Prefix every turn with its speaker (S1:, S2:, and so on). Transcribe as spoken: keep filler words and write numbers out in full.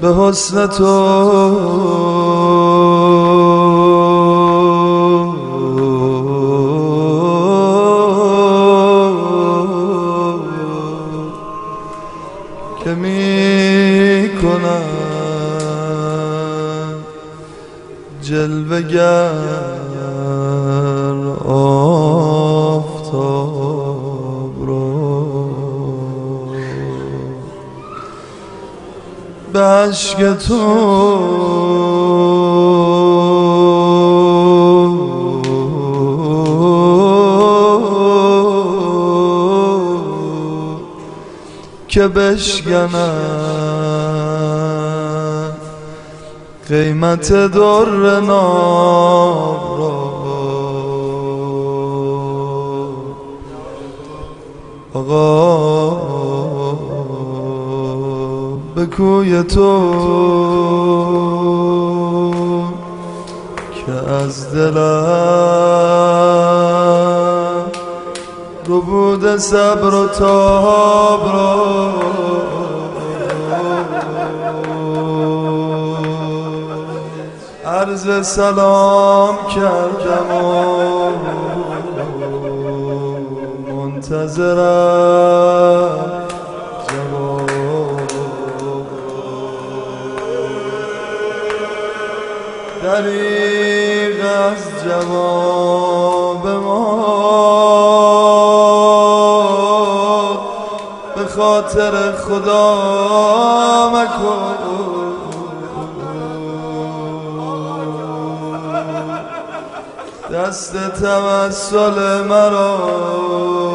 S1: به حسن تو که می کنم جلوه گر آفتاب را به اشک تو که بشکنم قیمت در ناب را. آقا به کوی تو که از دلم رو بوده صبر و تاب را. عرض سلام کردم و منتظرم جواب. دریغ از جواب ما به خاطر خدا مکن. دست توسل مرا